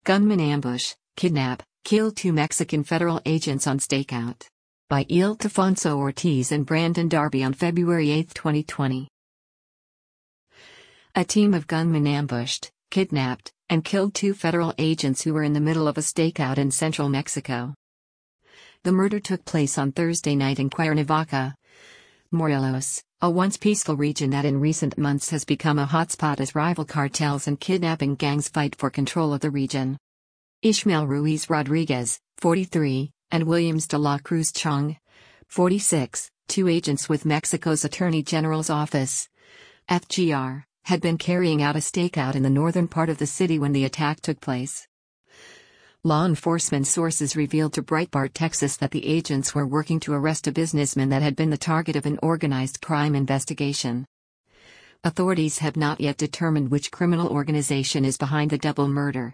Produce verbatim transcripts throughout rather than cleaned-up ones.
Gunman ambush, kidnap, kill two Mexican federal agents on stakeout. By Ildefonso Ortiz and Brandon Darby on February eighth, twenty twenty. A team of gunmen ambushed, kidnapped, and killed two federal agents who were in the middle of a stakeout in central Mexico. The murder took place on Thursday night in Cuernavaca, Morelos, a once peaceful region that in recent months has become a hotspot as rival cartels and kidnapping gangs fight for control of the region. Ishmael Ruiz Rodriguez, forty-three, and Williams de la Cruz Chong, forty-six, two agents with Mexico's Attorney General's office, F G R, had been carrying out a stakeout in the northern part of the city when the attack took place. Law enforcement sources revealed to Breitbart Texas that the agents were working to arrest a businessman that had been the target of an organized crime investigation. Authorities have not yet determined which criminal organization is behind the double murder.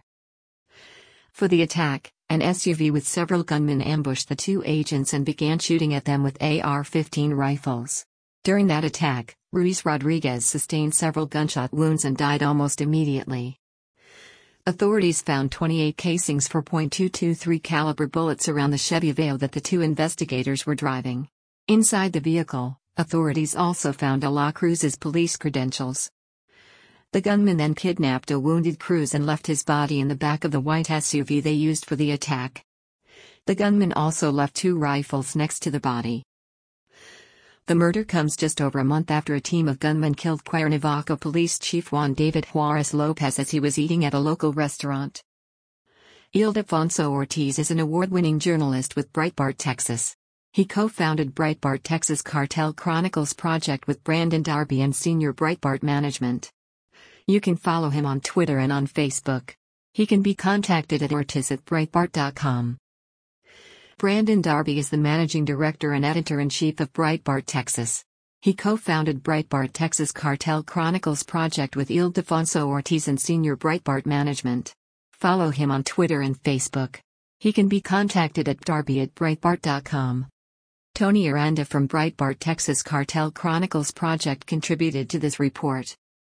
For the attack, an S U V with several gunmen ambushed the two agents and began shooting at them with A R fifteen rifles. During that attack, Ruiz Rodriguez sustained several gunshot wounds and died almost immediately. Authorities found twenty-eight casings for point two two three caliber bullets around the Chevy Aveo that the two investigators were driving. Inside the vehicle, authorities also found de la Cruz's police credentials. The gunman then kidnapped a wounded Cruz and left his body in the back of the white S U V they used for the attack. The gunman also left two rifles next to the body. The murder comes just over a month after a team of gunmen killed Cuernavaca Police Chief Juan David Juarez Lopez as he was eating at a local restaurant. Ildefonso Ortiz is an award-winning journalist with Breitbart Texas. He co-founded Breitbart Texas Cartel Chronicles project with Brandon Darby and senior Breitbart management. You can follow him on Twitter and on Facebook. He can be contacted at ortiz at breitbart dot com. Brandon Darby is the managing director and editor-in-chief of Breitbart Texas. He co-founded Breitbart Texas Cartel Chronicles project with Ildefonso Ortiz and senior Breitbart management. Follow him on Twitter and Facebook. He can be contacted at darby at breitbart dot com. Tony Aranda from Breitbart Texas Cartel Chronicles project contributed to this report.